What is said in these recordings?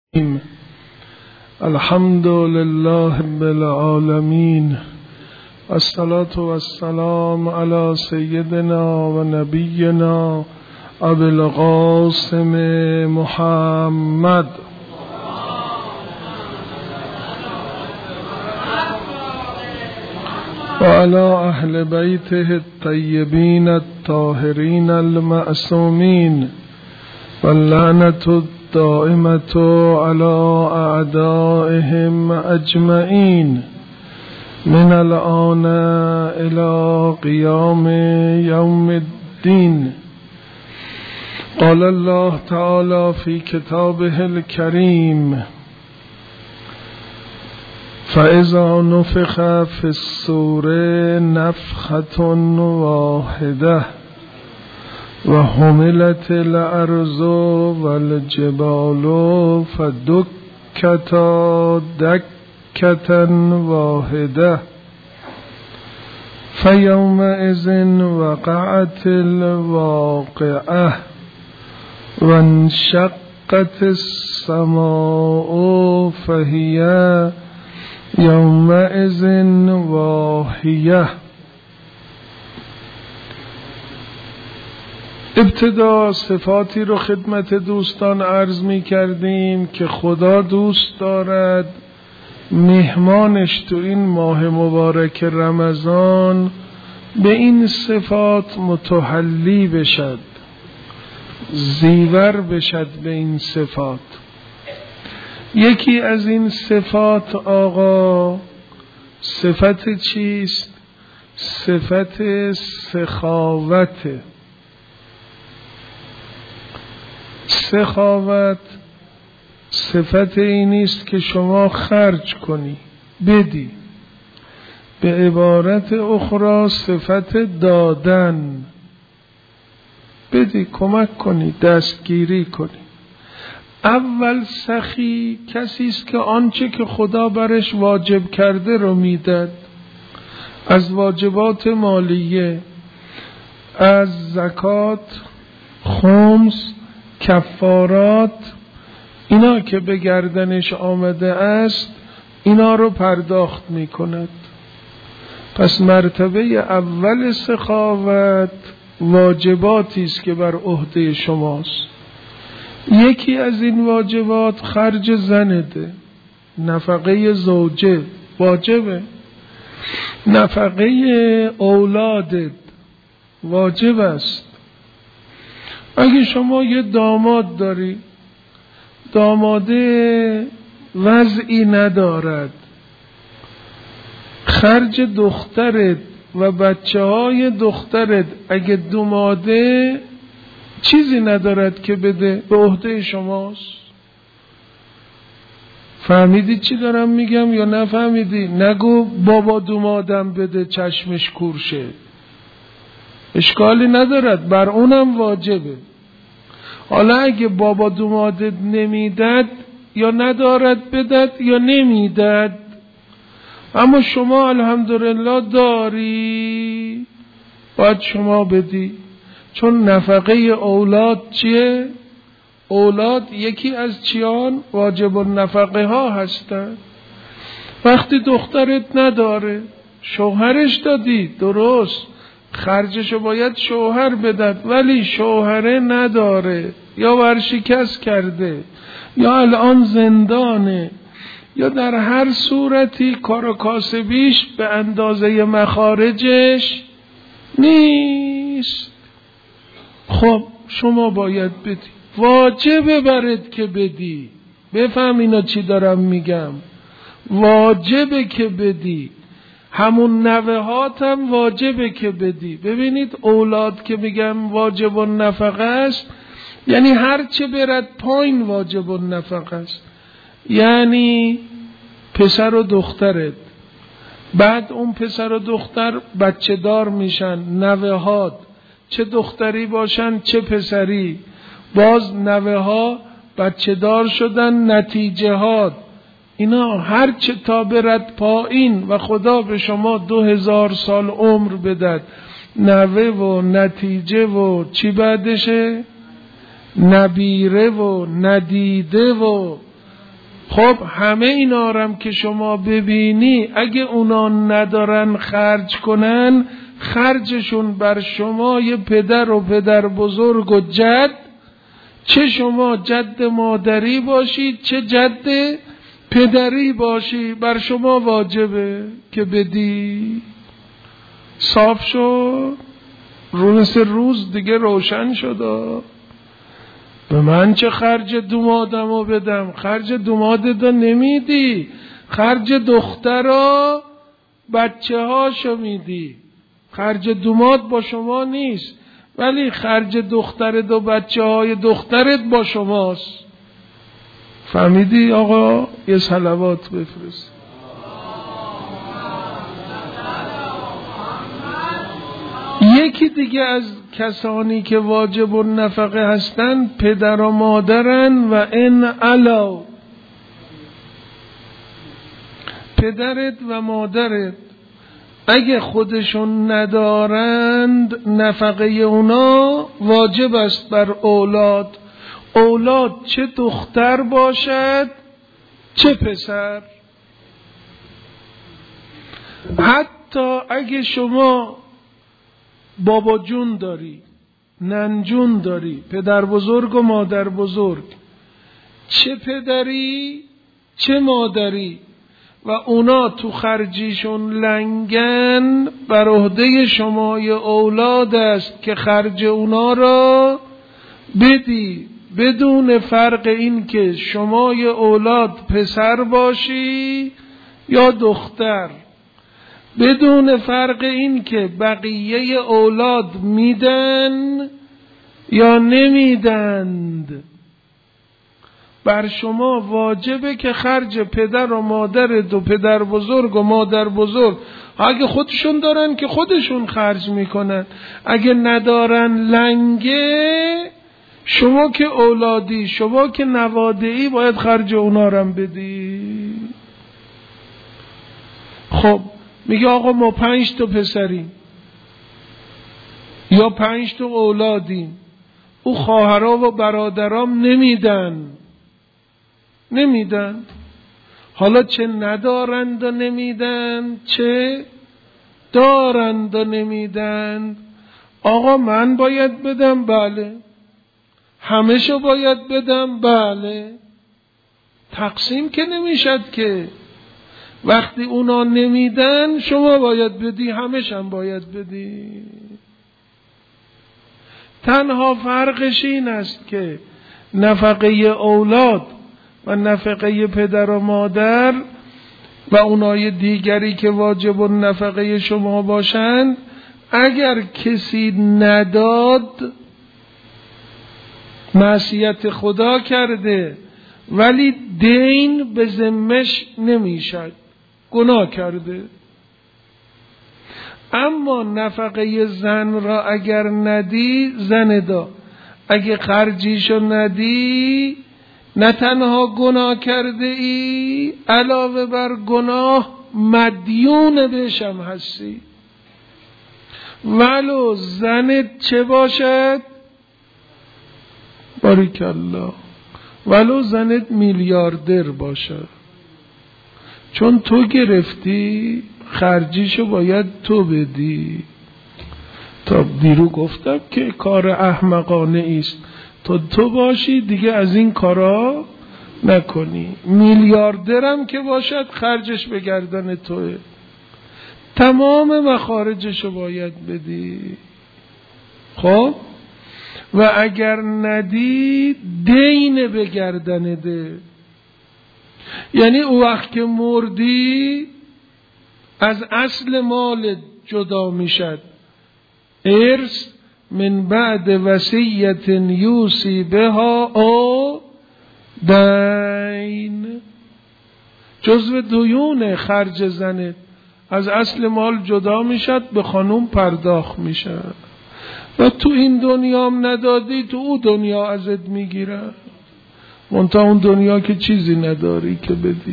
الحمد لله رب العالمين، الصلاة والسلام على سيدنا و نبينا ابي القاسم محمد وعلى اهل بيته الطيبين الطاهرين المعصومين، واللعنة الدائمة على أعدائهم أجمعين من الآن إلى قيام يوم الدين. قال الله تعالى في كتابه الكريم: فإذا نفخ في الصور نفخة واحدة وحملت الأرض والجبال فدكتا دكة واحدة فيومئذ وقعت الواقعة وانشقت السماء فهي يومئذ واهية. ابتدا صفاتی رو خدمت دوستان عرض می کردیم که خدا دوست دارد مهمانش تو این ماه مبارک رمضان به این صفات متحلی بشد، زیور بشد به این صفات. یکی از این صفات آقا صفت چیست؟ صفت سخاوته. سخاوت صفت این است که شما خرج کنی، بدی. به عبارت اخرى صفت دادن، بدی، کمک کنی، دستگیری کنی. اول سخی کسی است که آنچه که خدا برش واجب کرده رو میداد، از واجبات مالیه، از زکات، خمس، کفارات، اینا که به گردنش آمده است اینا رو پرداخت می کند. پس مرتبه اول سخاوت واجباتی است که بر عهده شماست. یکی از این واجبات خرج زنده، نفقه زوجه واجبه، نفقه اولادت واجب است. اگه شما یه داماد داری، داماده وضعی ندارد، خرج دخترت و بچه های دخترت اگه دوماده چیزی ندارد که بده، به عهده شماست. فهمیدی چی دارم میگم یا نفهمیدی؟ نگو بابا دومادم بده چشمش کورشه، اشکالی ندارد، بر اونم واجبه. حالا اگه بابا دومادت نمیداد یا ندارد بدد یا نمیداد، اما شما الحمدلله داری، باید شما بدی. چون نفقه اولاد چیه؟ اولاد یکی از چیان؟ واجب النفقه ها هستن. وقتی دخترت نداره، شوهرش دادی، درست، خرجشو باید شوهر بدد، ولی شوهره نداره، یا ورشکست کرده، یا الان زندانه، یا در هر صورتی کار و کاسبیش به اندازه مخارجش نیست. خب شما باید بدی، واجبه برات که بدی. بفهم اینا چی دارم میگم، واجبه که بدی. همون نوهات هم واجبه که بدی. ببینید اولاد که میگم واجب النفقه است، یعنی هر چه برد پایین واجب النفقه است. یعنی پسر و دخترت، بعد اون پسر و دختر بچه دار میشن، نوهات چه دختری باشن چه پسری، باز نوها بچه دار شدن، نتیجه ها اینا هر چه تا برد پایین و خدا به شما 2000 سال عمر بدد، نوه و نتیجه و چی بعدشه؟ نبیره و ندیده و خب همه اینا رم که شما ببینی اگه اونا ندارن خرج کنن، خرجشون بر شما یه پدر و پدر بزرگ و جد، چه شما جد مادری باشید چه جد پدری باشی، بر شما واجبه که بدی. صاف شد؟ روز دیگه روشن شد. به من چه خرج دومادمو بدم؟ خرج دومادتو نمیدی، خرج دخترا بچه هاشو میدی. خرج دوماد با شما نیست، ولی خرج دخترت و بچه های دخترت با شماست. فهمیدی آقا؟ یه صلوات بفرست. یکی دیگه از کسانی که واجب النفقه هستن پدر و مادرن. و ان علاو، پدرت و مادرت اگه خودشون ندارند، نفقه اونا واجب است بر اولاد. اولاد چه دختر باشد چه پسر. حتی اگه شما بابا جون داری، نن جون داری، پدر بزرگ و مادر بزرگ، چه پدری چه مادری، و اونا تو خرجیشون لنگن، بر عهده شمای اولاد است که خرج اونا را بدی، بدون فرق این که شمای اولاد پسر باشی یا دختر، بدون فرق این که بقیه اولاد میدن یا نمیدند. بر شما واجبه که خرج پدر و مادر و پدر بزرگ و مادر بزرگ، اگه خودشون دارن که خودشون خرج میکنن، اگه ندارن لنگه، شما که اولادی، شما که نواده‌ای باید خرج اونا رو بدی. خب میگه آقا ما 5 تا پسریم یا 5 تا اولادیم، او خواهرها و برادرام نمیدن. حالا چه ندارند و نمیدن چه دارند و نمیدن. آقا من باید بدم؟ بله. همشو باید بدم؟ بله. تقسیم که نمیشد که. وقتی اونا نمیدن شما باید بدی، همش هم باید بدی. تنها فرقش این است که نفقه اولاد و نفقه پدر و مادر و اونای دیگری که واجب النفقه شما باشند، اگر کسی نداد معصیت خدا کرده، ولی دین به ذمش نمیشد، گناه کرده. اما نفقه زن را اگر ندی، زن دا اگه خرجیشو ندی، نه تنها گناه کرده ای، علاوه بر گناه مدیون بهشم هستی. ولو زنت چه باشد؟ باریکالله، ولو زنت میلیاردر باشد، چون تو گرفتی خرجیشو باید تو بدی. تا دیرو گفتم که کار احمقانه است تو باشی دیگه از این کارا نکنی. میلیاردرم که باشد خرجش به گردن توه، تمام مخارجشو باید بدی. خب و اگر ندی دین به گردن ده، یعنی او وقت که مردی از اصل مال جدا میشد. ارث من بعد وصیت یوصی بها او دین، جزو دیون خرج زنت از اصل مال جدا میشد، به خانوم پرداخت میشد. و تو این دنیا هم ندادی، تو او دنیا ازت میگیره، منتها اون دنیا که چیزی نداری که بدی.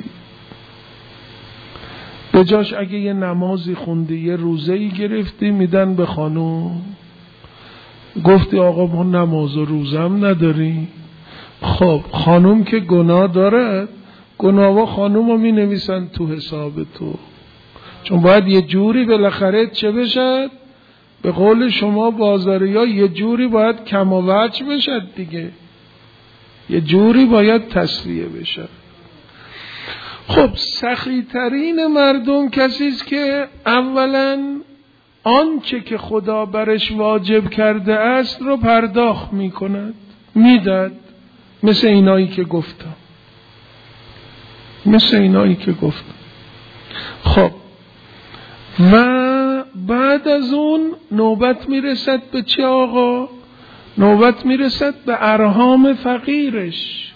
به جاش اگه یه نمازی خوندی، یه روزه‌ای گرفتی، میدن به خانوم. گفتی آقا ما نماز و روزه هم نداری. خب خانوم که گناه دارد، گناوا خانومو می نویسن تو حساب تو، چون باید یه جوری بالاخره چه بشد؟ به قول شما بازاریا یه جوری باید کم و وجه بشد دیگه، یه جوری باید تسویه بشد. خب سخی ترین مردم کسی است که اولا آنچه که خدا برش واجب کرده است رو پرداخت می کند، میداد، مثل اینایی که گفتم. خب و بعد از اون نوبت میرسد به چه آقا؟ نوبت میرسد به ارحام فقیرش،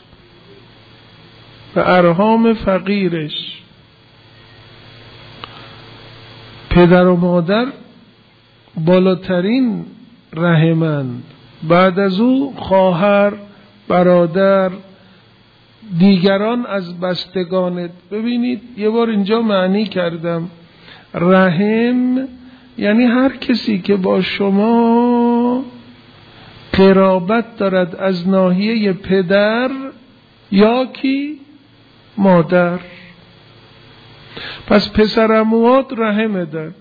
پدر و مادر بالاترین رحمند، بعد از او خواهر، برادر، دیگران از بستگانت. ببینید یه بار اینجا معنی کردم، رحم یعنی هر کسی که با شما قرابت دارد از ناحیه پدر یا کی؟ مادر. پس پسرعموات رحم دارد،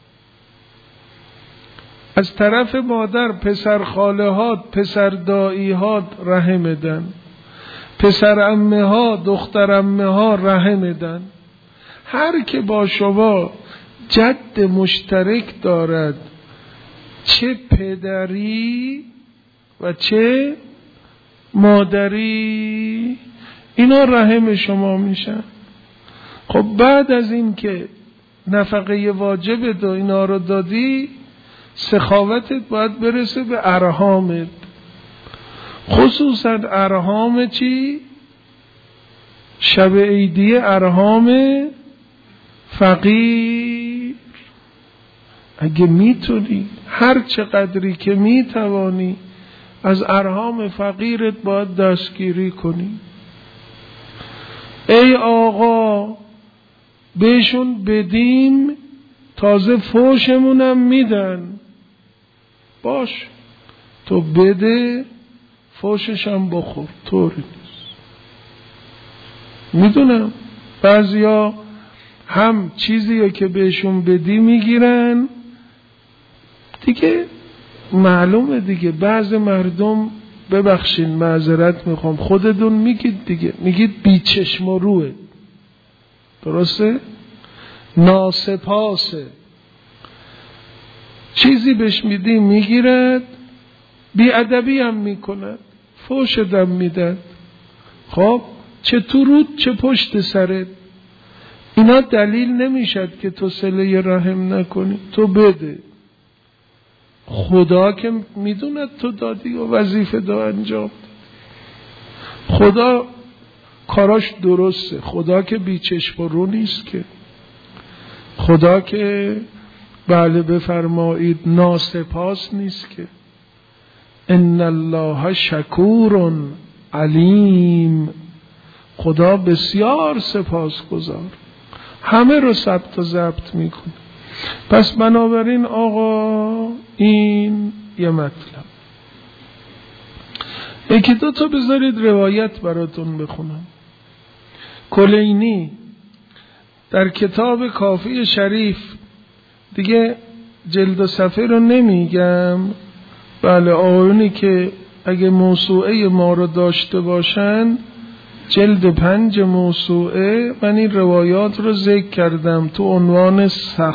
از طرف مادر پسر خالهات، پسر داییهات رحم دن، پسر عمه ها، دختر عمه ها رحم دن. هر که با شما جد مشترک دارد، چه پدری و چه مادری، اینا رحم شما میشن. خب بعد از این که نفقه واجب دو اینا رو دادی، سخاوتت باید برسه به ارحامت، خصوصا ارحام چی؟ شب عیدی ارحام فقیر. اگه میتونی هر چقدری که میتوانی از ارحام فقیرت باید دستگیری کنی. ای آقا بهشون بدیم تازه فوشمونم میدن، باش تو بده فوششم بخور، طوری نیست. میدونم بعضیا هم چیزی که بهشون بدی میگیرن دیگه، معلومه دیگه. بعض مردم، ببخشین معذرت میخوام، خودتون میگید دیگه، میگید بی چشم و روه، درسته؟ ناسپاسه، چیزی بهش میدی میگیرد، بی ادبی هم میکند، فوش دم میدن. خب چه تو رود چه پشت سرت، اینا دلیل نمیشد که تو صله رحم نکنی. تو بده، خدا که میدوند تو دادی و وظیفه دا انجام. خدا کاراش درسته، خدا که بیچشم و رو نیست که، خدا که بله بفرمایید ناسپاس نیست که. ان الله شکور علیم، خدا بسیار سپاسگزار، همه رو ثبت و ضبط میکنه. پس بنابراین آقا این یه مطلب. یکی دو تا بذارید روایت براتون بخونم. کلینی در کتاب کافی شریف، دیگه جلد و صفحه رو نمیگم، بله آقایونی که اگه موسوعه ما رو داشته باشن، جلد 5 موسوعه من این روایات رو ذکر کردم تو عنوان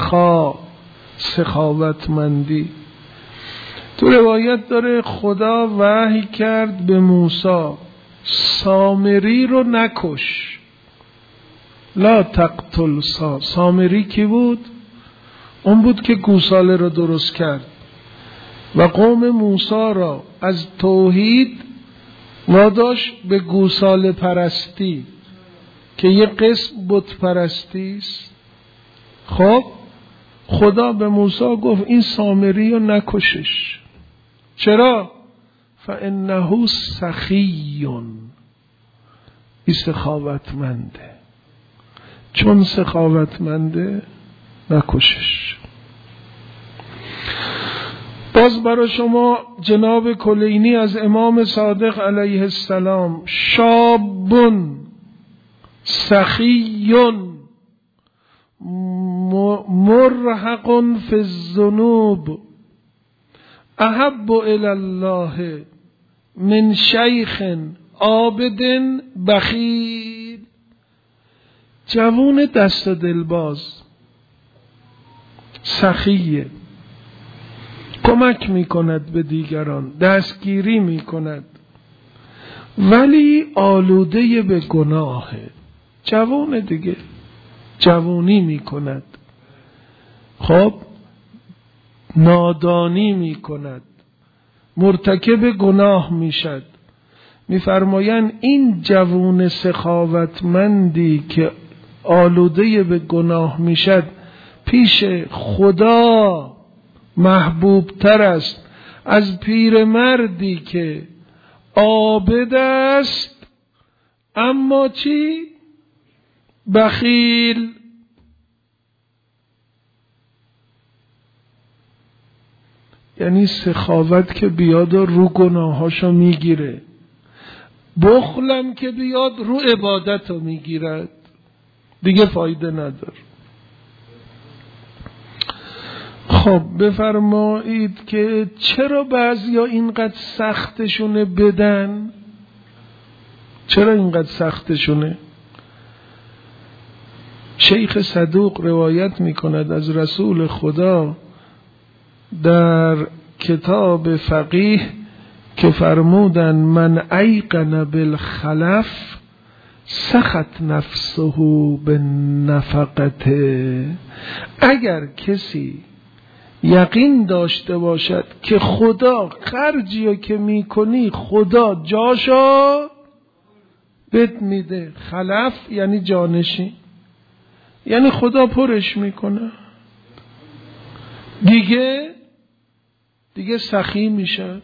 سخاوتمندی. تو روایت داره خدا وحی کرد به موسی سامری رو نکش، لا تقتل سامری کی بود؟ اون بود که گوساله رو درست کرد و قوم موسی را از توحید واداشت به گوساله پرستی که یه قسم بت پرستی است. خب خدا به موسی گفت این سامری رو نکشش. چرا؟ فانه سخی، این سخاوتمنده، چون سخاوتمنده نکشش. باز برای شما جناب کلینی از امام صادق علیه السلام، شابون سخی مرهق فی الذنوب احب الی الله من شیخ عابد بخیل. جوان دست دلباز، سخیه، کمک میکند به دیگران، دستگیری میکند، ولی آلوده به گناهه. جوان دیگه جوانی میکند، خب نادانی میکند، مرتکب گناه میشد. میفرمایند این جوان سخاوتمندی که آلوده به گناه میشد پیش خدا محبوب تر است از پیرمردی که عابد است اما چی؟ بخیل. یعنی سخاوت که بیاد رو گناهاشو میگیره، بخلم که بیاد رو عبادتو میگیرد، دیگه فایده نداره. خب بفرمایید که چرا بعضیا اینقدر سختشونه بدن؟ چرا اینقدر سختشونه؟ شیخ صدوق روایت میکند از رسول خدا در کتاب فقیه که فرمودن من ایقن بالخلف سخط نفسه بالنفقته. اگر کسی یقین داشته باشد که خدا خرجی که میکنی خدا جاشو بد میده، خلف یعنی جانشین، یعنی خدا پرش میکنه، دیگه سخی میشه،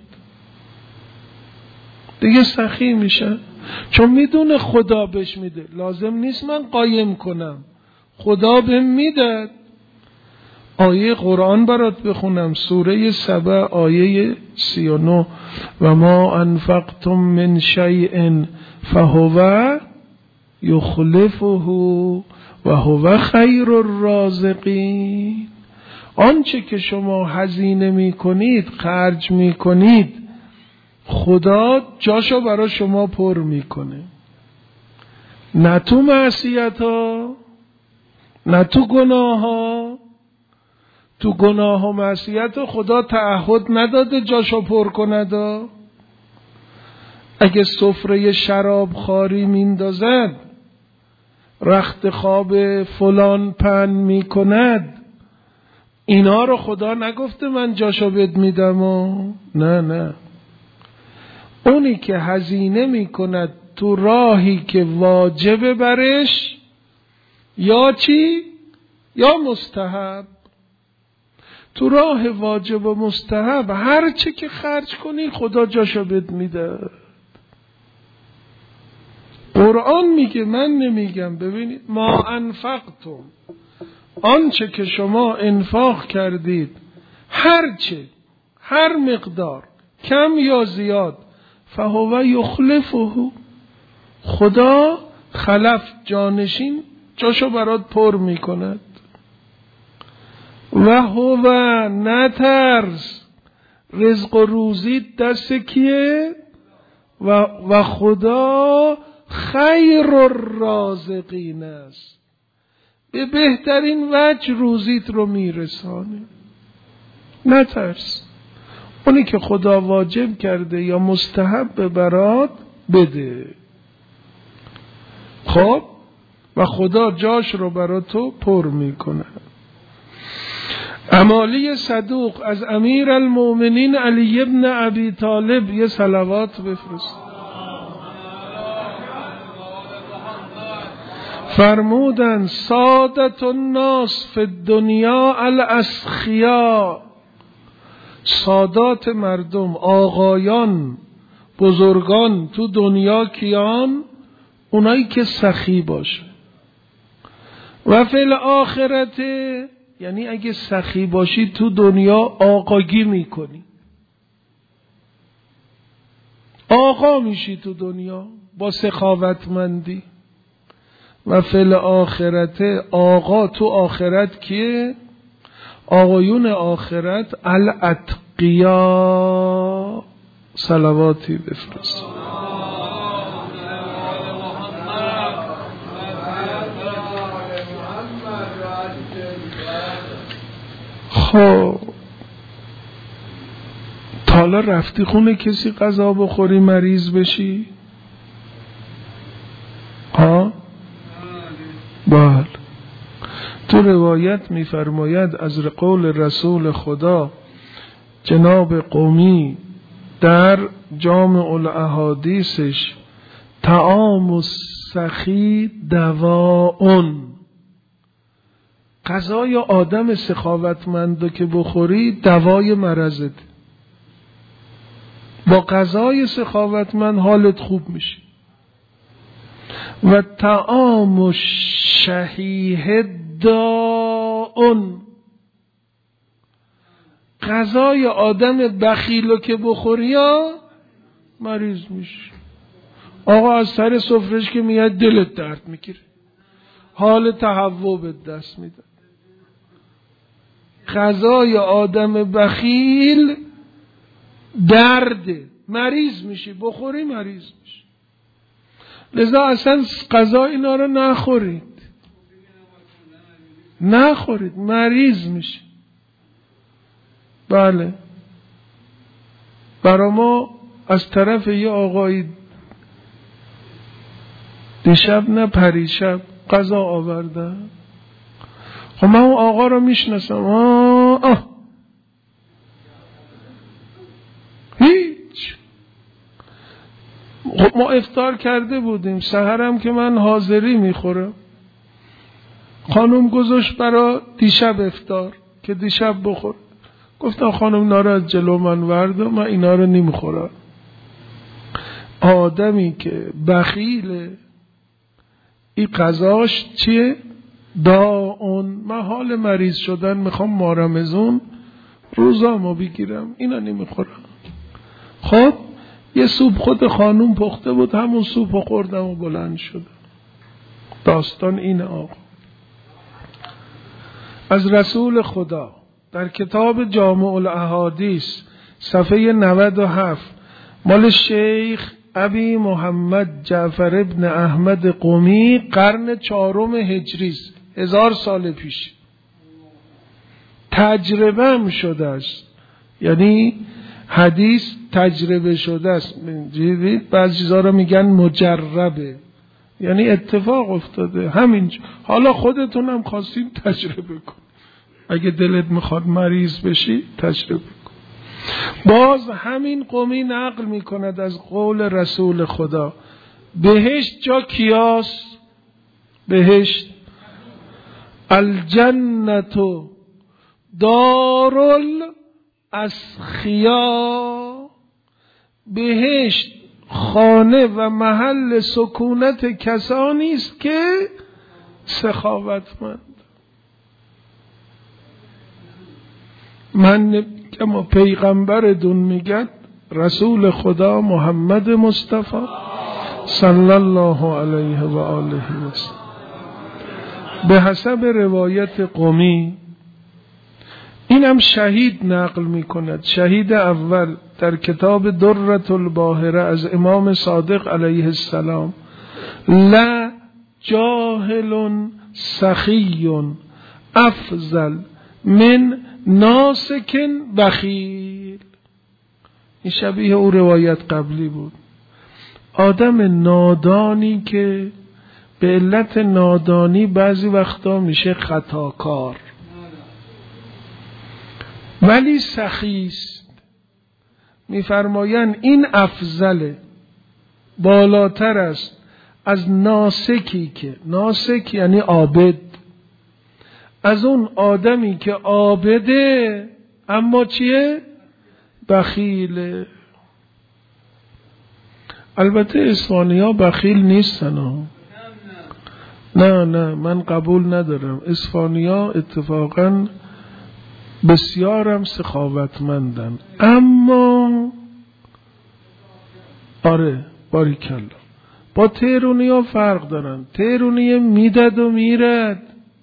دیگه سخی میشه، چون میدونه خدا بهش میده، لازم نیست من قایم کنم، خدا بهم میده. آیه قرآن برات بخونم، سوره سبع آیه 39 و ما انفقتم من شیء فهو یخلفه و هو خیر الرازقین. آنچه که شما هزینه میکنید، خرج میکنید، خدا جاشو برای شما پر میکنه، نه تو معصیت ها، نه تو گناه ها. تو گناه و معصیت خدا تعهد نداده جاشو پر کند. اگه سفره شراب خواری میندازد، رخت خواب فلان پن میکند، اینا رو خدا نگفته من جاشو بد میدم نه. اونی که هزینه میکند تو راهی که واجب برش، یا چی؟ یا مستحب. تو راه واجب و مستحب هر چه که خرج کنی خدا جاشو بد میده. قرآن میگه، من نمیگم. ببینید ما انفقتم، آنچه که شما انفاق کردید، هر چه، هر مقدار، کم یا زیاد، فهو یخلفه، خدا خلف جانشین جاشو برات پر میکند. و هو نترس، رزق و روزی دست کیه؟ و خدا خیر الرازقین است، به بهترین وجه روزیت رو میرسانه. نترس، اونی که خدا واجب کرده یا مستحب برات بده، خب و خدا جاش رو برات تو پر میکنه. امالی صدوق از امیر المؤمنین علی ابن ابی طالب یه صلوات بفرست. فرمودن سادت الناس فی الدنیا الاسخیا، سادات مردم، آقایان، بزرگان تو دنیا کیان؟ اونایی که سخی باشه. و فی الاخرت، یعنی اگه سخی باشی تو دنیا آقاگی میکنی، آقا میشی تو دنیا با سخاوتمندی. و فی الآخرت، آقا تو آخرت کیه؟ آقایون آخرت الاتقیا. صلواتی بفرست. خب تا حالا رفتی خونه کسی غذا بخوری مریض بشی؟ ها؟ بله. تو روایت می‌فرماید از قول رسول خدا جناب قمی در جامع الاحادیثش، طعام السخی دواء، غذای آدم سخاوتمند که بخوری دوای مرضت. با غذای سخاوتمند حالت خوب میشه. و طعام الشحیح داء، غذای آدم بخیل که بخوری یا مریض میشه. آقا از سر سفرش که میاد دلت درد میگیره، حال تهوع به دست میده. غذای آدم بخیل درده، مریض میشی، بخوری مریض میشی. لذا اصلا غذا اینا رو نخورید، مریض میشی. بله. برا ما از طرف یه آقایی دیشب نه پریشب غذا آورده. خب من اون آقا رو میشناسم. هیچ. خب ما افطار کرده بودیم، سحرم که من حاضری میخورم، خانم گذاشت برا دیشب افطار که دیشب بخور. گفتم خانم اینا رو از جلو من ورد و من اینا رو نمیخورم. آدمی که بخیله این قضاش چیه؟ داون. من حال مریض شدن میخوام مارمزون روزامو بگیرم، اینا نمیخورم. خب یه سوپ خود خانوم پخته بود، همون سوپو خوردم و بلند شدم. داستان اینه آقا. از رسول خدا در کتاب جامع الاحادیث صفحه 97 مال شیخ ابی محمد جعفر ابن احمد قمی، قرن 4 هجری، 1000 سال پیش. تجربه هم شده است، یعنی حدیث تجربه شده است. بعضی چیزا رو میگن مجربه، یعنی اتفاق افتاده همینجا. حالا خودتون هم خواستین تجربه کن، اگه دلت میخواد مریض بشی تجربه کن. باز همین قومی نقل میکند از قول رسول خدا، بهشت جا کیاست؟ بهشت الجنتو دارل اسخیا، بهشت خانه و محل سکونت کسانی است که سخاوتمند. من که پیغمبرتون میگه رسول خدا محمد مصطفی صلی الله علیه و آله و سلم. به حسب روایت قمی، اینم شهید نقل میکند. شهید اول در کتاب درة الباهره از امام صادق علیه السلام، لا جاهل سخی افضل من ناسک بخیل. این شبیه او روایت قبلی بود. آدم نادانی که به علت نادانی بعضی وقتا میشه خطاکار ولی سخیست، میفرمایند این افضله، بالاتر است از ناسکی که، ناسک یعنی عابد، از اون آدمی که عابده اما چیه؟ بخیله. البته اصفهانی‌ها بخیل نیستن. نه من قبول ندارم. اصفهانی‌ها اتفاقاً بسیارم سخاوتمندن، اما آره باریکلا، با تهرونی ها فرق دارن. تهرونی میدد و میرد،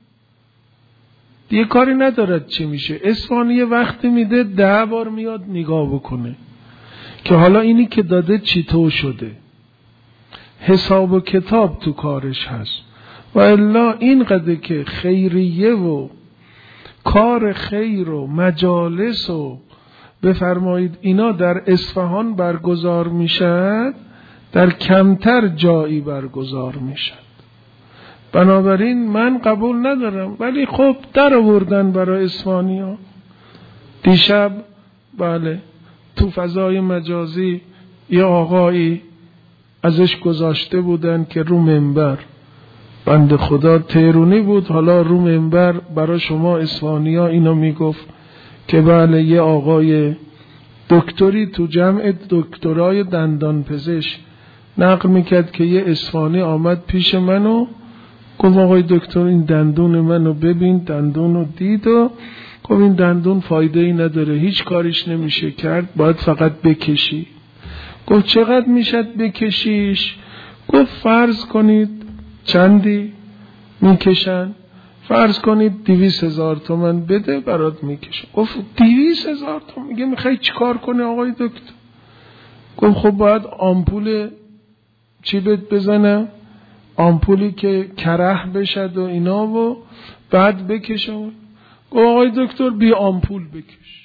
دیگه کاری ندارد چی میشه. اصفهانی وقتی میده 10 بار میاد نگاه بکنه که حالا اینی که داده چطور شده، حساب و کتاب تو کارش هست. و الا این قدر که خیریه و کار خیر و مجالس و بفرمایید اینا در اصفهان برگزار میشد، در کمتر جایی برگزار میشد. بنابراین من قبول ندارم، ولی خب در آوردن برای اصفهانی ها. دیشب بله تو فضای مجازی یه آقایی ازش گذاشته بودن که رو منبر، بنده خدا تهرونی بود، حالا رو منبر برای شما اصفهانی ها اینو میگفت که بله یه آقای دکتری تو جمع دکترای دندان پزشک نقل میکرد که یه اصفهانی آمد پیش منو گفت آقای دکتر این دندون منو ببین. دندونو دید و گفت این دندون فایده ای نداره، هیچ کاریش نمیشه کرد، باید فقط بکشی. گفت چقدر میشد بکشیش؟ گفت فرض کنید چندی میکشن؟ فرض کنید 200,000 تومان بده برات میکشه. گفت 200,000 تومان؟ میگه میخوای چی کار کنی آقای دکتر؟ گفت خب باید آمپول چی بزنم، آمپولی که کره بشد و اینا و بعد بکشم. گفت آقای دکتر بی آمپول بکش.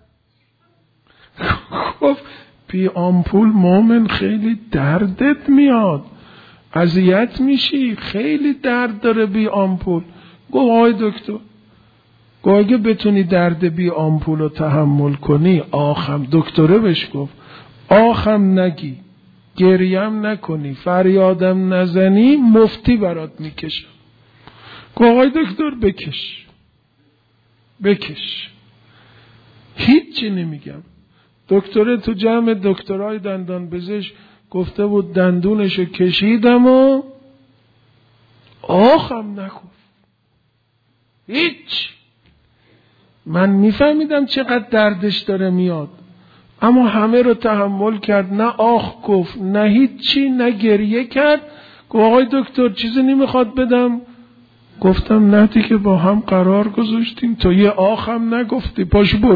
گفت بی آمپول مومن خیلی دردت میاد، اذیت میشی، خیلی درد داره بی آمپول. گفت آقای دکتر، گفت اگه بتونی درد بی آمپول رو تحمل کنی، آخم دکتره بهش گفت آخم نگی، گریم نکنی، فریادم نزنی، مفتی برات میکشم. گفت آقای دکتر بکش. هیچی نمیگم. دکتره تو جمع دکترای دندان پزشک گفته بود دندونشو کشیدم و آخم نگفت. هیچ. من میفهمیدم چقدر دردش داره میاد، اما همه رو تحمل کرد، نه آخ گفت نه هیچی، نه گریه کرد. گفت آقای دکتر چیزی نمیخواد بدم؟ گفتم نه دیگه با هم قرار گذاشتیم، تو یه آخم نگفتی، پاش برو.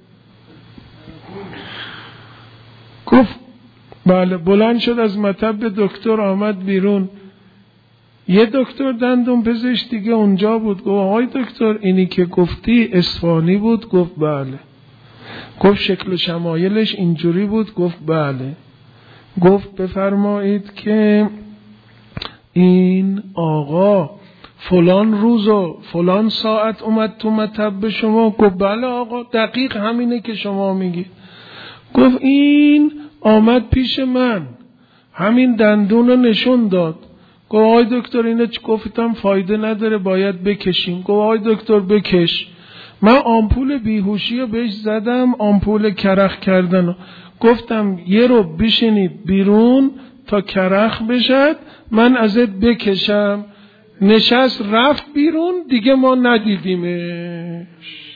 گفت بله. بلند شد از مطب دکتر آمد بیرون. یه دکتر دندون پزشک دیگه اونجا بود. گفت آقای دکتر اینی که گفتی اصفهانی بود؟ گفت بله. گفت شکل و شمایلش اینجوری بود؟ گفت بله. گفت بفرمایید که این آقا فلان روز و فلان ساعت اومد تو مطب شما؟ گفت بله آقا دقیق همینه که شما میگی. گفت این آمد پیش من همین دندون رو نشون داد. گفت آقای دکتر اینه چی؟ گفتم فایده نداره باید بکشیم. گفت آقای دکتر بکش. من آمپول بیهوشی رو بهش زدم، آمپول کرخ کردن. گفتم یه رو بشینید بیرون تا کرخ بشد، من ازت بکشم. نشست رفت بیرون، دیگه ما ندیدیمش.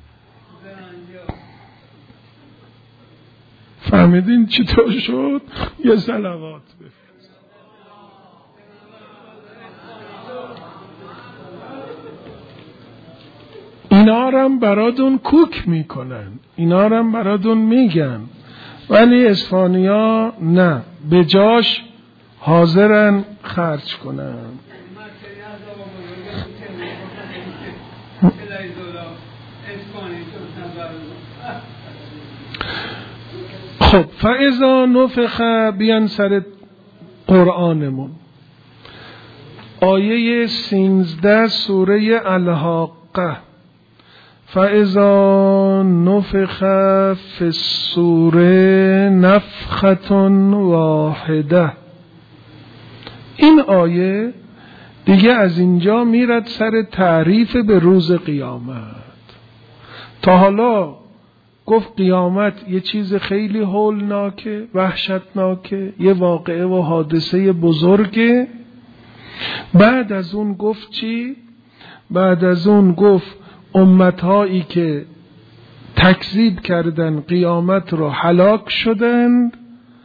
فهمیدین چطور شد؟ یه صلوات بفرست. اینا رم براتون کوک میکنن، اینا رم براتون میگن، ولی اصفهانی‌ها نه، به جاش حاضرن خرج کنن. خب فاذا نفخ، بیان سر قرآنمون آیه 13 سوره الحاقه. فاذا نفخ فی الصور نفخة واحده. این آیه دیگه از اینجا میرد سر تعریف به روز قیامت. تا حالا گفت قیامت یه چیز خیلی هولناکه، وحشتناکه، یه واقعه و حادثه بزرگه. بعد از اون گفت چی؟ بعد از اون گفت امتهایی که تکذیب کردن قیامت رو هلاک شدند.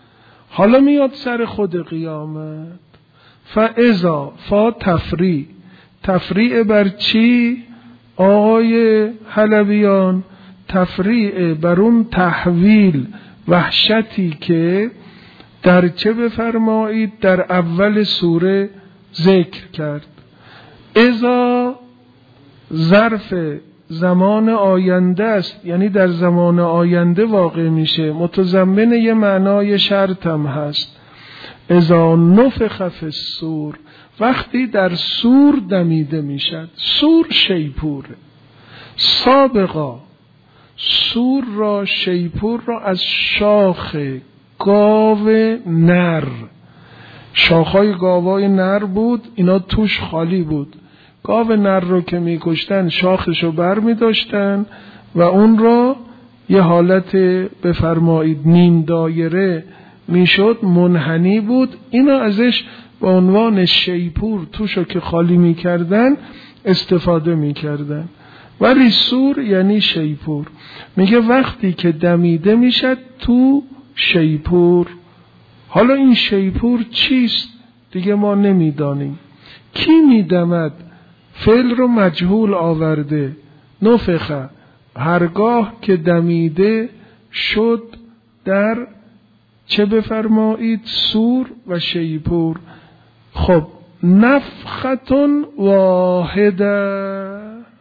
حالا میاد سر خود قیامت. فاذا فا تفریع بر چی آقای حلبیان؟ تفریع بر اون تحویل وحشتی که در چه بفرمایید در اول سوره ذکر کرد. اذا ظرف زمان آینده است، یعنی در زمان آینده واقع میشه، متضمن یه معنای شرط هم هست. اذا نفخ فی الصور، وقتی در صور دمیده میشد. صور شیپوره. سابقا صور را، شیپور را از شاخ گاو نر، شاخهای گاوای نر بود، اینا توش خالی بود. گاو نر رو که میکشتن شاخشو بر میداشتن و اون را یه حالت بفرمایید نیم دایره میشد، منحنی بود. اینا ازش به عنوان شیپور توشو که خالی میکردن استفاده میکردن. ولی سور یعنی شیپور. میگه وقتی که دمیده میشد تو شیپور. حالا این شیپور چیست؟ دیگه ما نمیدانیم. کی میدمد؟ فعل رو مجهول آورده. نفخه، هرگاه که دمیده شد در چه بفرمایید؟ سور و شیپور. خب نفختون واحده،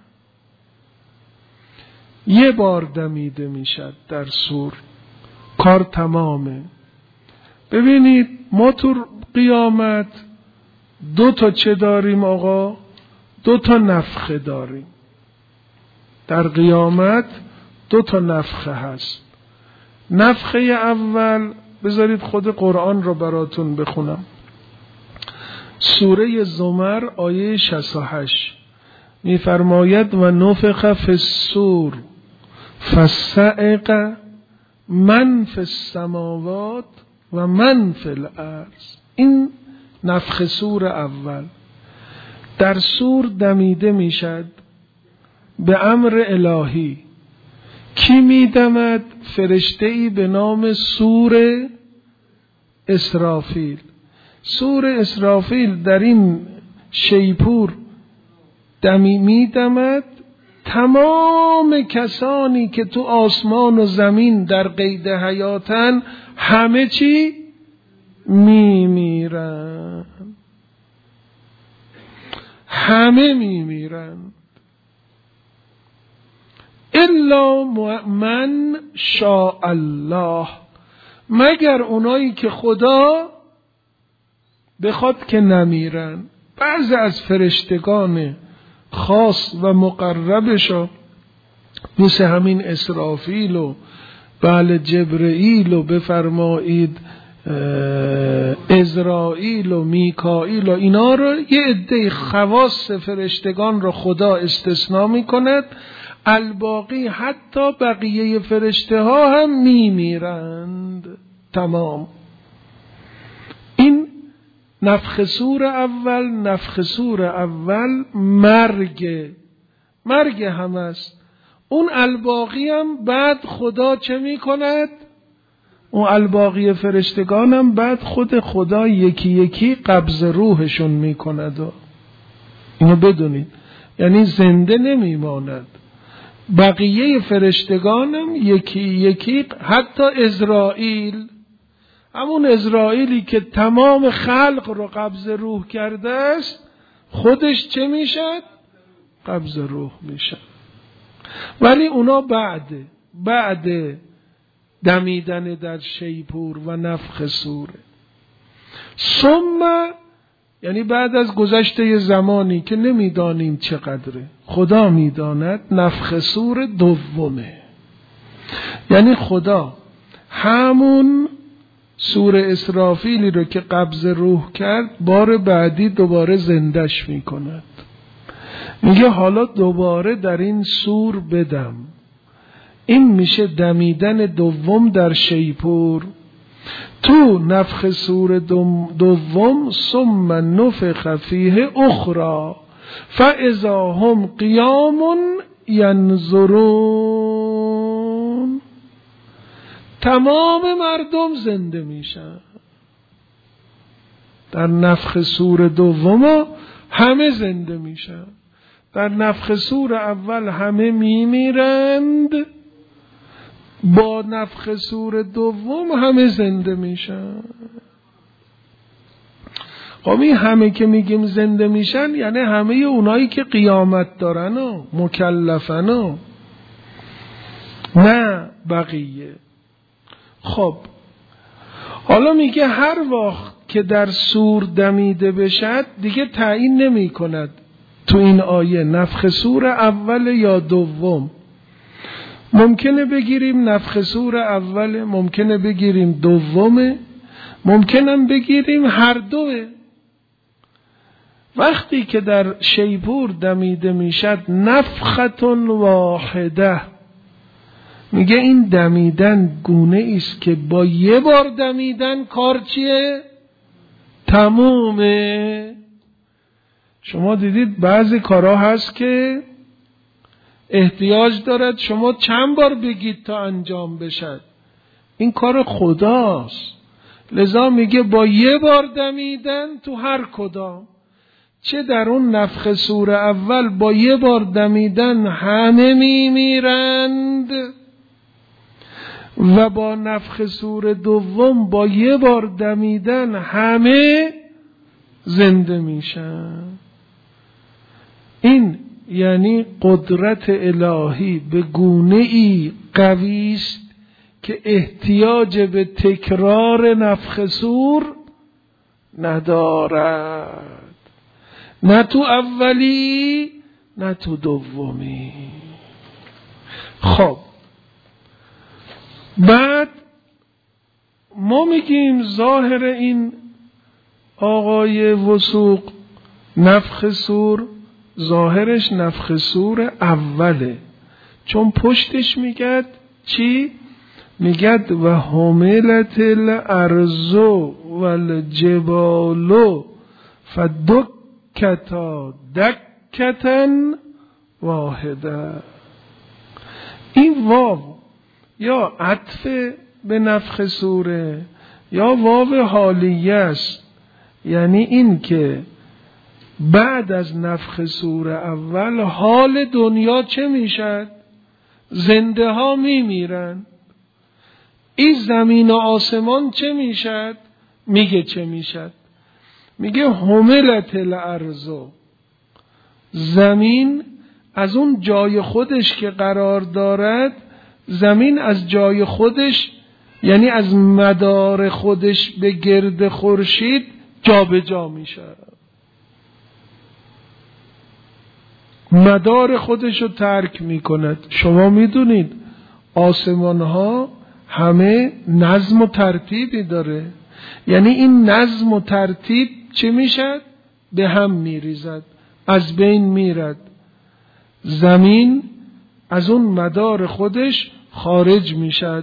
یه بار دمیده میشد در سور، کار تمامه. ببینید ما تو قیامت دو تا چه داریم آقا؟ دو تا نفخه داریم. در قیامت دو تا نفخه هست. نفخه اول، بذارید خود قرآن رو براتون بخونم. سوره زمر آیه 68 میفرماید و نفخ فی الصور فصعق من فی السماوات و من فی الارض. این نفخ سور اول. در سور دمیده میشد به امر الهی. کی میدمد؟ فرشته‌ای به نام سور اسرافیل. سور اسرافیل در این شیپور میدمد. تمام کسانی که تو آسمان و زمین در قید حیاتن همه چی میمیرن، همه میمیرن الا من شاء الله، مگر اونایی که خدا بخواد که نمیرن. بعضی از فرشتگان خاص و مقربشا مثل همین اسرافیل و بله جبرئیل و بفرمایید عزرائیل و میکائیل و اینا رو، یه عده خواص فرشتگان رو خدا استثناء میکند. الباقی حتی بقیه فرشته ها هم میمیرند. تمام. این نفخ سور اول. نفخ سور اول مرگ هم است. اون الباقی هم بعد خدا چه می کند؟ اون الباقی فرشتگان هم بعد خود خدا یکی یکی قبض روحشون می کند. اینو بدونید، یعنی زنده نمی ماند. بقیه فرشتگان هم یکی یکی، حتی عزرائیل، همون عزرائیلی که تمام خلق رو قبض روح کرده است، خودش چه میشد؟ قبض روح میشد. ولی اونا بعد دمیدن در شیپور و نفخ سوره. ثم یعنی بعد از گذشته زمانی که نمیدانیم چقدره، خدا میداند. نفخ سور دومه، یعنی خدا همون سور اسرافیلی رو که قبض روح کرد بار بعدی دوباره زندش میکند. میگه حالا دوباره در این سور بدم. این میشه دمیدن دوم در شیپور. تو نفخ سور دوم ثم نفخ فیه اخرى فاذا هم قیام ینظرون. تمام مردم زنده میشن. در نفخ صور دوم همه زنده میشن. در نفخ صور اول همه میمیرند، با نفخ صور دوم همه زنده میشن. خب این همه که میگیم زنده میشن یعنی همه اونایی که قیامت دارن و مکلفن و نه بقیه. خب حالا میگه هر وقت که در صور دمیده بشد، دیگه تعیین نمی کند تو این آیه نفخ صور اول یا دوم. ممکنه بگیریم نفخ صور اول، ممکنه بگیریم دومه، ممکنه بگیریم هر دوه. وقتی که در شیپور دمیده میشد نفختون واحده، میگه این دمیدن گونه است که با یه بار دمیدن کار چیه؟ تمومه. شما دیدید بعضی کارها هست که احتیاج دارد شما چند بار بگید تا انجام بشد. این کار خداست. لذا میگه با یه بار دمیدن تو هر کدام، چه در اون نفخ صور اول با یه بار دمیدن همه میمیرند و با نفخ صور دوم با یه بار دمیدن همه زنده میشن. این یعنی قدرت الهی به گونه ای قوی است که احتیاج به تکرار نفخ صور ندارد، نه تو اولی نه تو دومی. خب بعد ما میگیم ظاهر این آقای وثوق نفخ صور، ظاهرش نفخ صور اوله، چون پشتش میگد چی؟ میگد و حملت الارض والجبال فدکتا دکتا واحده. این واو یا عطف به نفخ صوره یا واو حالیه است، یعنی این که بعد از نفخ صور اول حال دنیا چه میشد؟ زنده ها میمیرن. این زمین و آسمان چه میشد؟ میگه چه میشد؟ میگه حملت الارض، زمین از اون جای خودش که قرار دارد، زمین از جای خودش یعنی از مدار خودش به گرد خورشید جابجا میشه. مدار خودش رو ترک میکند. شما میدونید آسمان ها همه نظم و ترتیبی داره، یعنی این نظم و ترتیب چه میشد؟ به هم میریزد، از بین میرد. زمین از اون مدار خودش خارج میشد.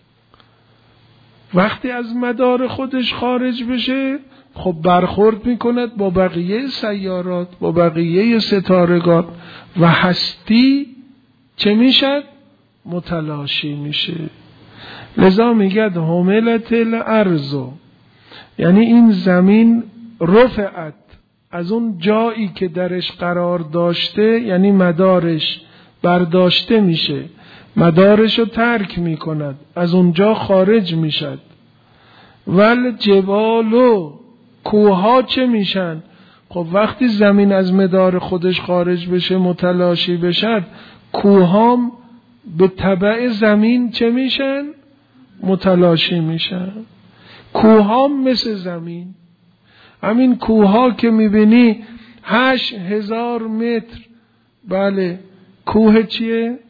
وقتی از مدار خودش خارج بشه، خب برخورد میکند با بقیه سیارات، با بقیه ستارگان و هستی چه میشد؟ متلاشی میشه. لذا میگد حملت الارض، یعنی این زمین رفعت، از اون جایی که درش قرار داشته یعنی مدارش برداشته میشه، مدارش رو ترک میکند، از اونجا خارج میشد. ول جبالو، کوها چه میشن؟ خب وقتی زمین از مدار خودش خارج بشه، متلاشی بشد، کوهام به تبع زمین چه میشن؟ متلاشی میشن. کوهام مثل زمین، همین کوها که میبینی 8000 متر، بله کوه چیه؟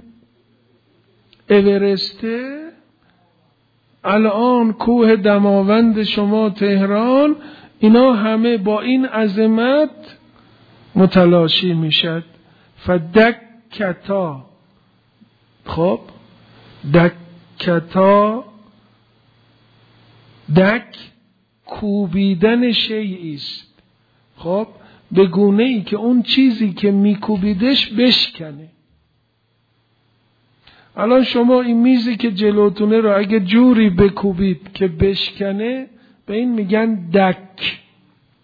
اورسته. الان کوه دماوند شما تهران، اینا همه با این عظمت متلاشی میشد. فدکتا، خب دکتا، دک کوبیدن شیئی است، خب به گونه ای که اون چیزی که میکوبیدش بشکنه. الان شما این میزی که جلوتونه رو اگه جوری بکوبید که بشکنه، به این میگن دک.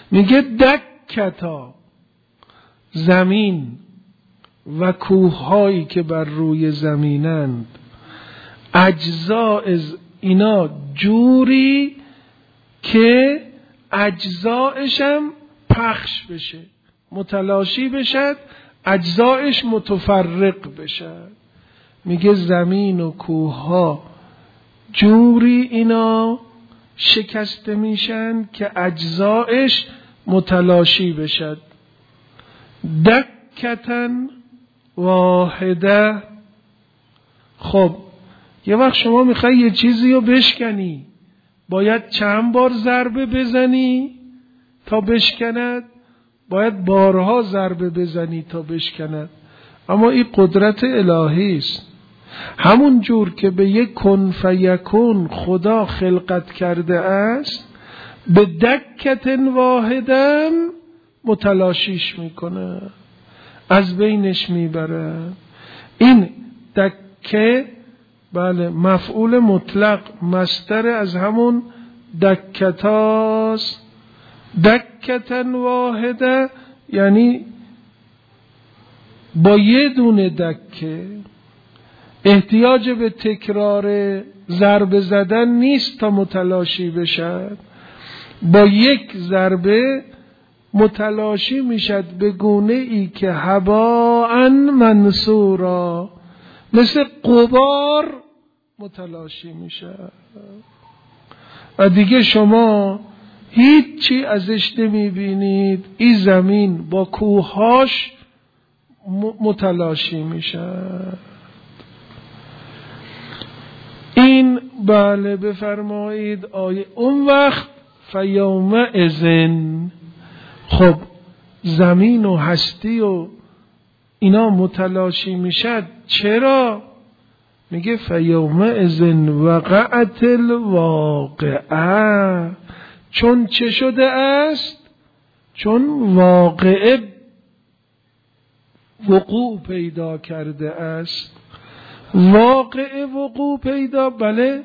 میگه دکتا، زمین و کوههایی که بر روی زمینند، اجزاء اینا جوری که اجزایش هم پخش بشه، متلاشی بشد، اجزایش متفرق بشد. میگه زمین و کوهها جوری اینا شکسته میشن که اجزایش متلاشی بشد. دکتن واحده. خب یه وقت شما میخوای یه چیزی رو بشکنی، باید چند بار ضربه بزنی تا بشکند؟ باید بارها ضربه بزنی تا بشکند. اما این قدرت الهی است. همون جور که به یک کن فیکون خدا خلقت کرده است، به دکتن واحدن متلاشیش میکنه، از بینش میبره. این دکه بله مفعول مطلق، مصدر از همون دکتاست. دکتن واحده یعنی با یه دونه دکه، احتیاج به تکرار ضربه زدن نیست تا متلاشی بشد، با یک ضربه متلاشی میشد به گونه ای که هباء منثورا، مثل غبار متلاشی میشه و دیگه شما هیچی ازش نمیبینید. این زمین با کوهاش متلاشی میشه. این بله بفرمایید آیه اون وقت فیومئذ، خب زمین و هستی و اینا متلاشی میشد. چرا؟ میگه فیومئذ وقعت الواقعه، چون چه شده است؟ چون واقعه وقوع پیدا کرده است. واقعه وقوع پیدا، بله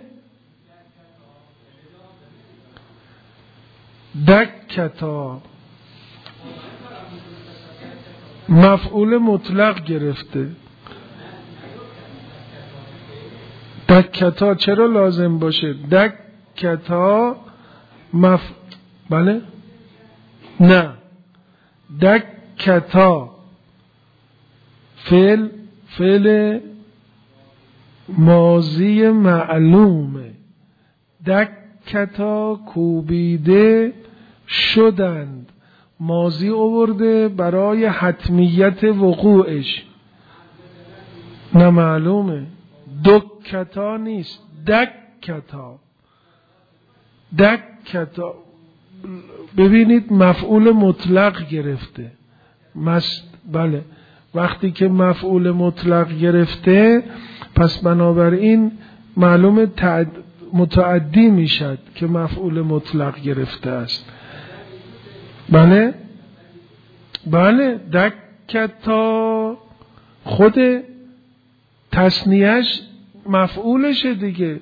دکتا مفعول مطلق گرفته. دکتا چرا لازم باشه؟ دکتا بله نه، دکتا فعل ماضی معلومه. دکتا کوبیده شدند، ماضی آورده برای حتمیت وقوعش. نه معلومه، دکتا نیست، دکتا. دکتا ببینید مفعول مطلق گرفته. بله وقتی که مفعول مطلق گرفته پس بنابراین معلوم متعدی میشد که مفعول مطلق گرفته است. بله بله دکتا خود تصنیهش مفعولشه دیگه،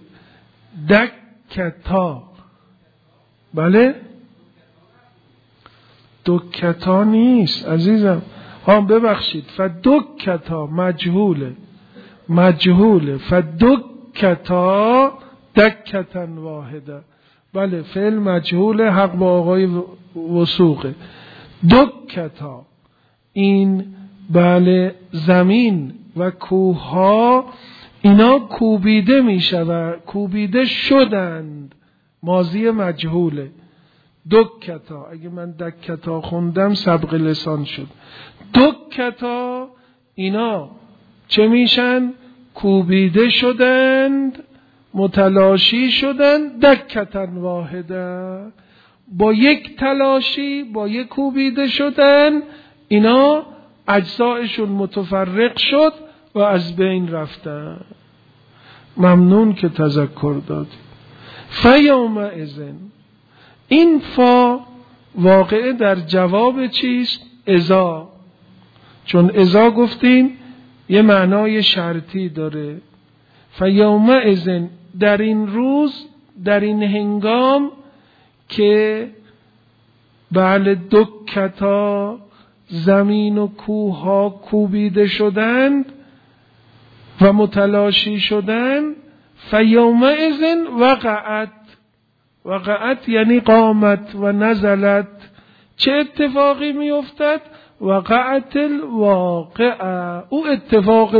دکتا. بله دکتا نیست عزیزم، ببخشید، فدکتا مجهوله فدکتا دکتن واحده. بله فعل مجهول، حق با آقای وثوقه. دکتا این بله زمین و کوهها اینا کوبیده میشه، کوبیده شدند، ماضی مجهوله. دکتا، اگه من دکتا خوندم سبق لسان شد. دکتا اینا چه میشن؟ کوبیده شدند، متلاشی شدند. دکتن واحده، با یک تلاشی، با یک کوبیده شدن، اینا اجزایشون متفرق شد و از بین رفتن. ممنون که تذکر دادی. فیومئذ، این فا واقعه در جواب چیست؟ اذا. چون اذا گفتیم یه معنای شرطی داره. فیومئذ در این روز، در این هنگام که بله دکتا، زمین و کوه ها کوبیده شدند و متلاشی شدند. فیومئذ وقعت یعنی قامت و نزلت. چه اتفاقی میافتد؟ وقعت الواقعه، او اتفاق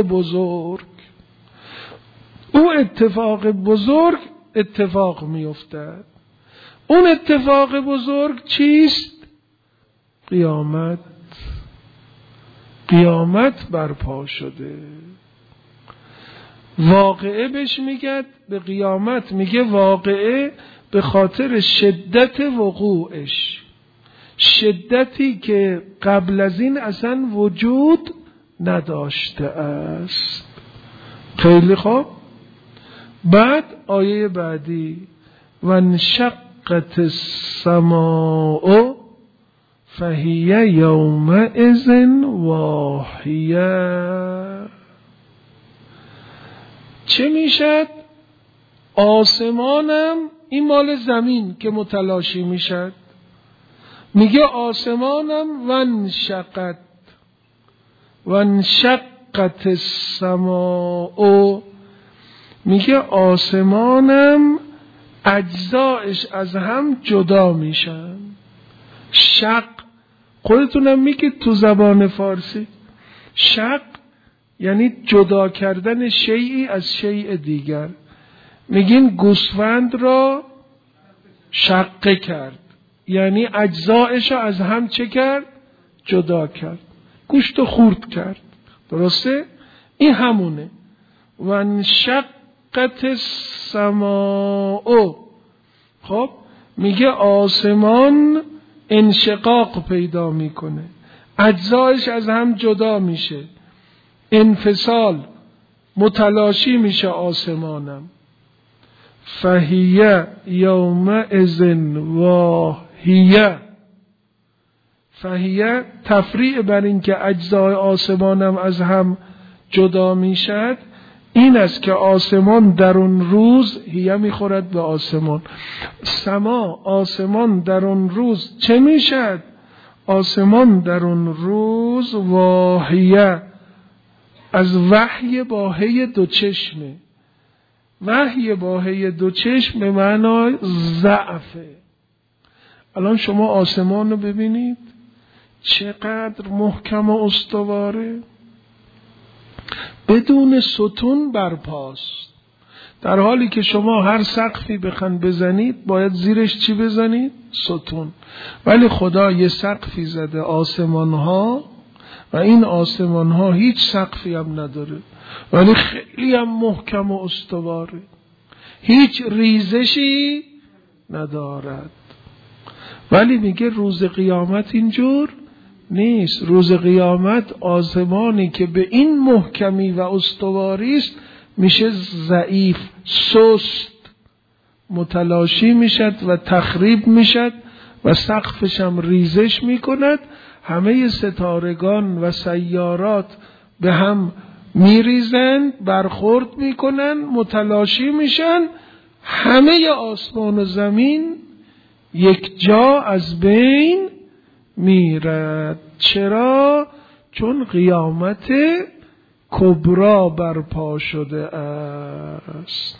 بزرگ اتفاق میافتد. اون اتفاق بزرگ چیست؟ قیامت برپا شده. واقعه بهش میگه، به قیامت میگه واقعه به خاطر شدت وقوعش، شدتی که قبل از این اصلا وجود نداشته است. خیلی خوب. بعد آیه بعدی وانشقت السماء فهی یومئذ واهیه. چه میشد؟ آسمانم، این مال زمین که متلاشی میشد، میگه آسمانم وانشقت السماء، میگه آسمانم اجزایش از هم جدا میشن. شق خودتونم میگید تو زبان فارسی، شق یعنی جدا کردن شیئی از شیء دیگر. میگین گوسفند را شقه کرد، یعنی اجزایش از هم چه کرد؟ جدا کرد، گوشت خورد کرد. درسته؟ این همونه. وانشقت السماء. خب میگه آسمان انشقاق پیدا میکنه، اجزایش از هم جدا میشه، انفصال، متلاشی میشه آسمانم. فهیه یومئذ واهیه. فهیه تفریع بر این که اجزای آسمانم از هم جدا میشد، این است که آسمان در اون روز، هیه میخورد به آسمان، سما آسمان در اون روز چه میشد؟ آسمان در اون روز واهیه، از وحی با هی دو چشمه. وحی با هی دو چشم به معنای ضعفه. الان شما آسمان رو ببینید چقدر محکم و استواره، بدون ستون برپاست. در حالی که شما هر سقفی بخواید بزنید باید زیرش چی بزنید؟ ستون. ولی خدا یه سقفی زده آسمان ها و این آسمان ها هیچ سقفی هم نداره، ولی خیلی هم محکم و استواره، هیچ ریزشی ندارد. ولی میگه روز قیامت اینجور نیست. روز قیامت آسمانی که به این محکمی و استواری است میشه ضعیف، سست، متلاشی میشد و تخریب میشد و سقفش هم ریزش میکند. همه ستارگان و سیارات به هم میریزند، برخورد میکنن، متلاشی میشن، همه آسمان و زمین یک جا از بین میرد. چرا؟ چون قیامت کبرا برپا شده است.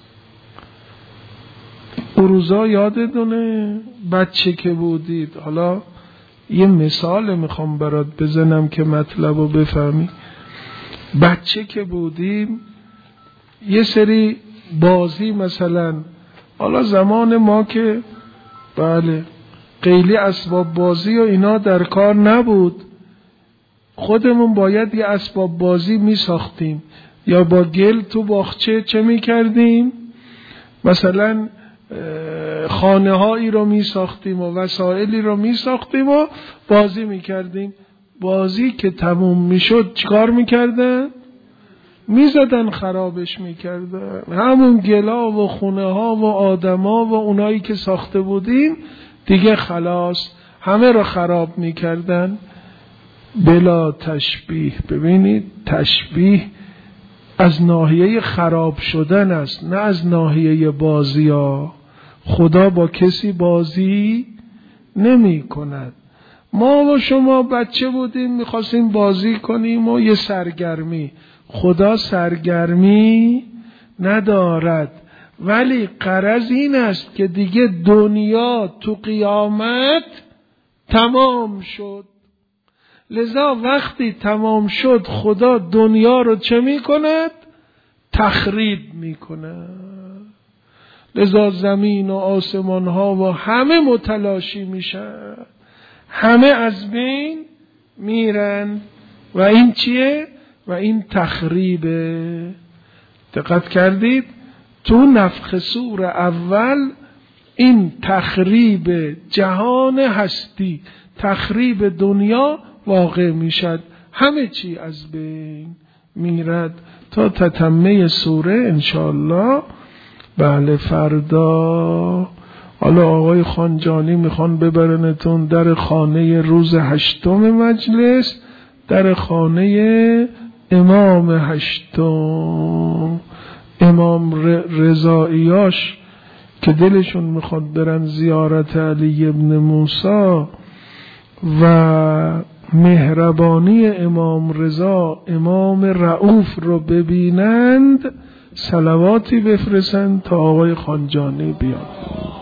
اون روزا یادتونه بچه که بودید؟ حالا یه مثال میخوام برات بزنم که مطلب رو بفهمی. بچه که بودیم یه سری بازی، مثلا حالا زمان ما که بله خیلی اسباب بازی و اینا در کار نبود، خودمون باید یه اسباب بازی می ساختیم یا با گل تو باغچه چه می کردیم؟ مثلا خانه هایی رو می ساختیم و وسایلی رو می ساختیم و بازی می کردیم. بازی که تموم می شد چیکار می کردن؟ می زدن، خرابش می کردن. همون گلا و خونه ها و آدم ها و اونایی که ساخته بودیم دیگه خلاص همه رو خراب می کردن. بلا تشبیه. ببینید تشبیه از ناحیه خراب شدن است، نه از ناحیه بازی ها. خدا با کسی بازی نمی کند. ما و شما بچه بودیم میخواستیم بازی کنیم و یه سرگرمی. خدا سرگرمی ندارد، ولی غرض این است که دیگه دنیا تو قیامت تمام شد. لذا وقتی تمام شد خدا دنیا رو چه میکند؟ تخریب میکند. لذا زمین و آسمان ها و همه متلاشی میشن، همه از بین میرن. و این چیه؟ و این تخریبه. دقت کردید؟ تو نفخ صور اول این تخریب جهان هستی، تخریب دنیا واقع میشد، همه چی از بین میرد تا تتمه سوره انشاءالله. بله فردا حالا آقای خانجانی میخوان ببرنتون در خانه روز 8 مجلس، در خانه امام 8 امام رضاییاش که دلشون میخواد برن زیارت علی ابن موسی و مهربانی امام رضا امام رؤوف رو ببینند، صلواتی بفرستند تا آقای خانجانی بیاد.